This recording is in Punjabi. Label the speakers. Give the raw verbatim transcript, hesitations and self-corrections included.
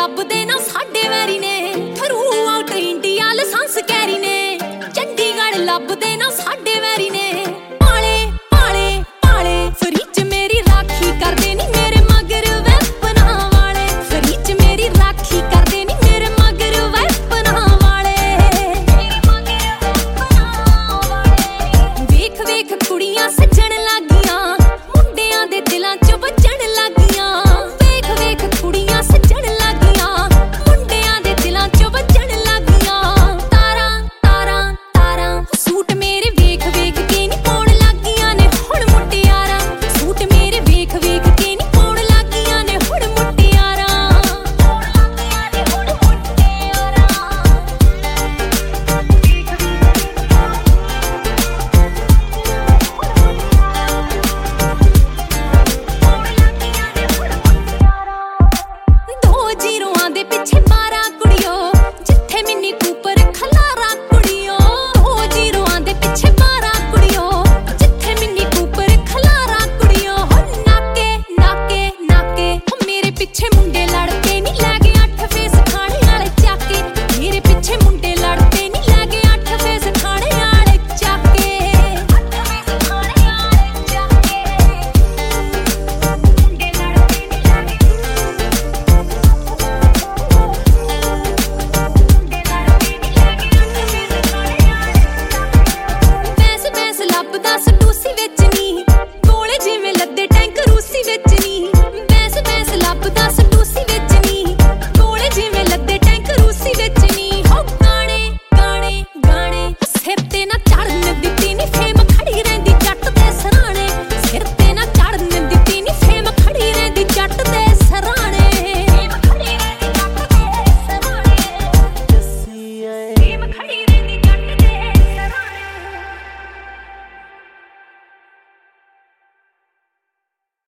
Speaker 1: ਲੱਭਦੇ ਨਾ ਸਾਡੇ ਵੈਰੀ ਨੇ throughout India license carry ਨੇ ਚੰਡੀਗੜ੍ਹ ਲੱਭਦੇ ਨਾ ਸਾਡੇ ਵੈਰੀ ਨੇ ਪਾਲੇ ਪਾਲੇ ਪਾਲੇ ਫਰੀ ਚ ਮੇਰੀ ਰਾਖੀ ਕਰਦੇ ਨੀ ਮੇਰੇ ਮਗਰ ਵੈਪਨਾਂ ਵਾਲੇ ਫਰੀ ਚ ਮੇਰੀ ਰਾਖੀ ਕਰਦੇ ਨੀ ਮੇਰੇ ਮਗਰ ਵੈਪਨਾਂ ਵਾਲੇ ਵੇਖ ਵੇਖ ਕੁੜੀਆਂ ਸੱਜਣ ਲੱਗੀਆਂ ਮੁੰਡਿਆਂ ਦੇ ਦਿਲਾਂ ਚ ਵੱਜਣ ਲੱਗੀਆਂ ਵੇਖ ਵੇਖ ਕੁੜੀਆਂ ਸੱਜਣ ਲੱਗੀਆਂ ਮੁੰਡਿਆਂ ਦੇ ਦਿਲਾਂ ਚ ਵੱਜਣ ਲੱਗੀਆਂ ਤਾਰਾਂ ਤਾਰਾਂ ਤਾਰਾਂ ਸੂਟ ਮੇਰੇ ਵੇਖ ਵੇਖ ਕੇ ਨੀ ਪਾਉਣ ਲੱਗੀਆਂ ਨੇ ਹੁਣ ਮੁਟਿਆਰਾਂ ਸੂਟ ਮੇਰੇ ਵੇਖ ਵੇਖ ਕੇ ਨੀ ਪਾਉਣ ਲੱਗੀਆਂ ਨੇ ਹੁਣ ਮੁਟਿਆਰਾਂ ਦੋ ਜੀਰੋਆਂ ਦੇ ਪਿੱਛੇ